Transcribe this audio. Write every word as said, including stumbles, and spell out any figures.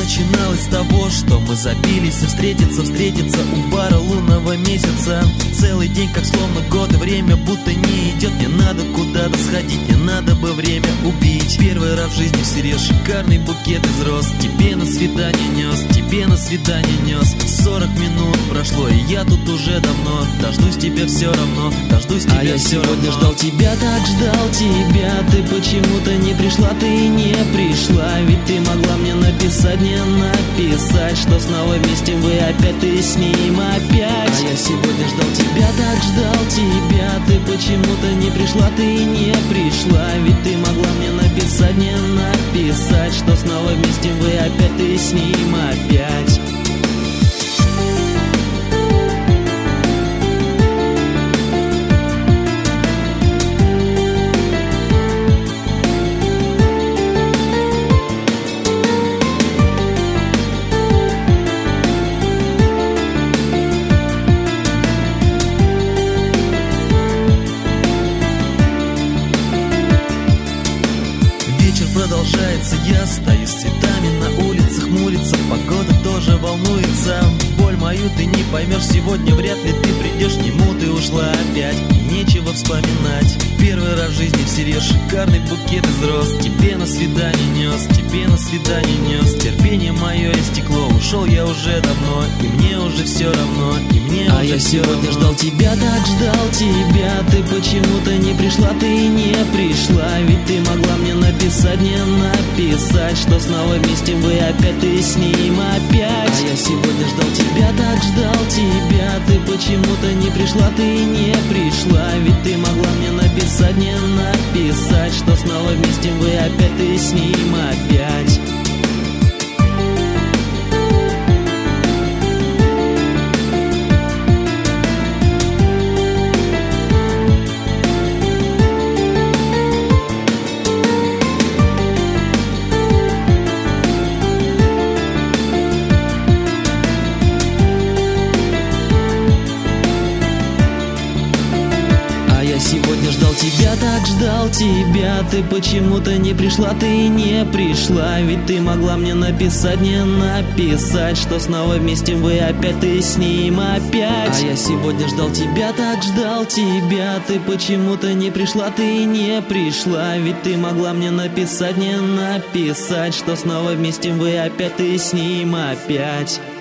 начиналось с того, что мы забились и встретиться, встретиться у бара лунного месяца. Целый день, как словно год, и время будто не идет. Мне надо куда-то сходить, мне надо бы время убить. Первый раз в жизни всерьез шикарный букет из роз. Тебе на свидание нес, тебе на свидание нес. Сорок минут прошло, и я тут уже давно. Дождусь тебя все равно, дождусь тебя. А я сегодня ждал тебя, так ждал тебя. Ты почему-то не пришла, ты не пришла. Ведь ты могла мне написать, не написать, что снова вместе вы опять, ты с ним опять. А я сегодня ждал тебя, так ждал тебя. Ты почему-то не пришла, ты не пришла. Ведь ты могла мне написать, не написать, что снова вместе вы опять, ты с ним опять. Продолжается, я стою с цветами на улицах, хмурится, погода тоже волнуется. Боль мою ты не поймешь, сегодня вряд ли ты придешь к нему, ты ушла опять, и нечего вспоминать. Первый раз в жизни всерьез шикарный букет из роз. Тебе на свидание нес, тебе на свидание нес. Терпение мое истекло, ушел я уже давно, и мне уже все равно, и мне а уже я все сегодня равно. Ждал тебя, так ждал тебя. Ты почему-то не пришла, ты не пришла. Ведь ты могла мне написать, не написать, что снова вместе вы опять, ты с ним опять. А я сегодня ждал тебя, так ждал тебя. Ты почему-то не пришла, ты не пришла. Ведь ты могла мне написать, не написать, что снова вместе вы опять, ты с ним опять. Сегодня ждал тебя, так ждал тебя. Ты почему-то не пришла, ты не пришла. Ведь ты могла мне написать, не написать, что снова вместе вы опять, ты с ним опять. А я сегодня ждал тебя, так ждал тебя. Ты почему-то не пришла, ты не пришла. Ведь ты могла мне написать, не написать, что снова вместе вы опять, ты с ним опять.